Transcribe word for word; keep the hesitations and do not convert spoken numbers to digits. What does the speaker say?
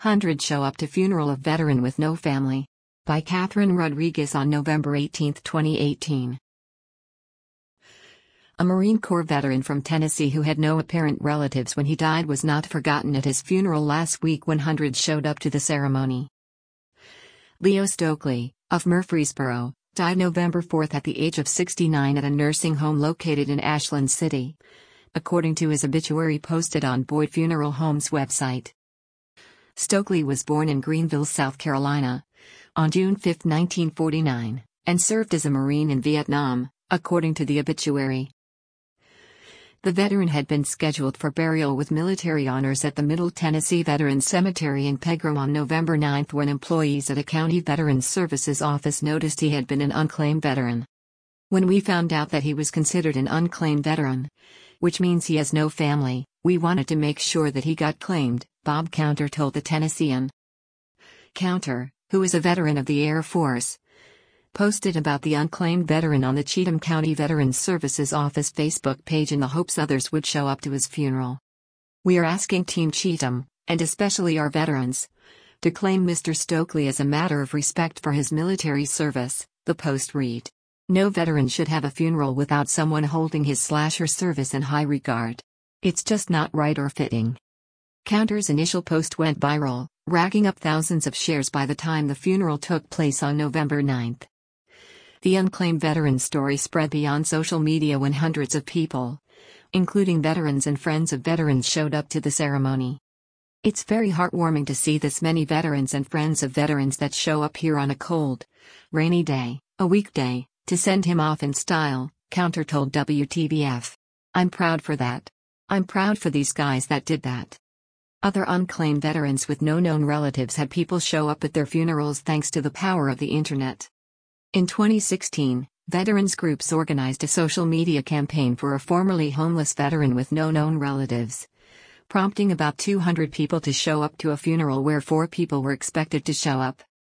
Hundreds show up to funeral of veteran with no family. By Catherine Rodriguez on November eighteenth, twenty eighteen. A Marine Corps veteran from Tennessee who had no apparent relatives when he died was not forgotten at his funeral last week when hundreds showed up to the ceremony. Leo Stokely, of Murfreesboro, died November fourth at the age of sixty-nine at a nursing home located in Ashland City, according to his obituary posted on Boyd Funeral Home's website. Stokely was born in Greenville, South Carolina, on June fifth, nineteen forty-nine, and served as a Marine in Vietnam, according to the obituary. The veteran had been scheduled for burial with military honors at the Middle Tennessee Veterans Cemetery in Pegram on November ninth when employees at a county Veterans Services office noticed he had been an unclaimed veteran. When we found out that he was considered an unclaimed veteran, which means he has no family, we wanted to make sure that he got claimed, Bob Counter told the Tennessean. Counter, who is a veteran of the Air Force, posted about the unclaimed veteran on the Cheatham County Veterans Services Office Facebook page in the hopes others would show up to his funeral. "We are asking Team Cheatham, and especially our veterans, to claim Mister Stokely as a matter of respect for his military service," the post read. "No veteran should have a funeral without someone holding his slash her service in high regard. It's just not right or fitting." Counter's initial post went viral, racking up thousands of shares by the time the funeral took place on November ninth. The unclaimed veteran story spread beyond social media when hundreds of people, including veterans and friends of veterans, showed up to the ceremony. "It's very heartwarming to see this many veterans and friends of veterans that show up here on a cold, rainy day, a weekday, to send him off in style," Counter told W T V F. "I'm proud for that. I'm proud for these guys that did that." Other unclaimed veterans with no known relatives had people show up at their funerals thanks to the power of the internet. In twenty sixteen, veterans groups organized a social media campaign for a formerly homeless veteran with no known relatives, prompting about two hundred people to show up to a funeral where four people were expected to show up.